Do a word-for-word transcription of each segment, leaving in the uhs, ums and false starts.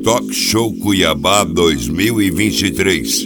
Talk Show Cuiabá dois mil e vinte e três.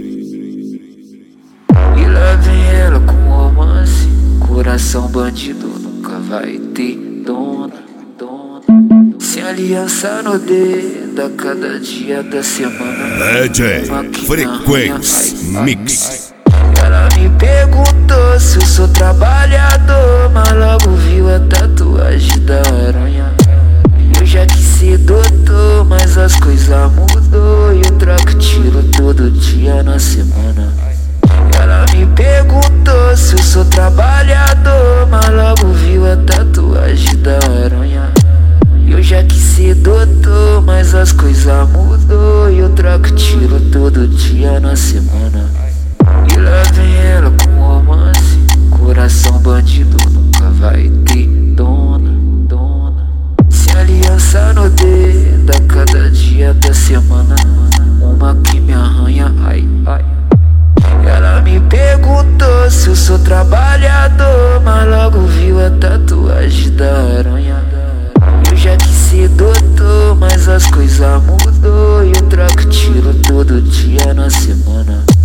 E lá vem ela com romance, coração bandido nunca vai ter dona, dona. Sem aliança no dedo a cada dia da semana. D J Frequência Mix. Ela me perguntou se eu sou trabalhador, mas logo viu a tatuagem da aranha. Eu já quis ser doutor, mas as coisas mudou e eu troco tiro todo dia na semana. Ela me perguntou se eu sou trabalhador, mas logo viu a tatuagem da aranha. Eu já quis ser doutor, mas as coisas mudou e eu troco tiro todo dia na semana. E lá vem ela com romance, coração bandido nunca vai ter dona, dona. Sem aliança no dedo a cada dia da semana, uma que me arranha, ai, ai. Ela me perguntou se eu sou trabalhador, mas logo viu a tatuagem da aranha. Eu já quis ser doutor, mas as coisas mudou e eu troco tiro todo dia na semana.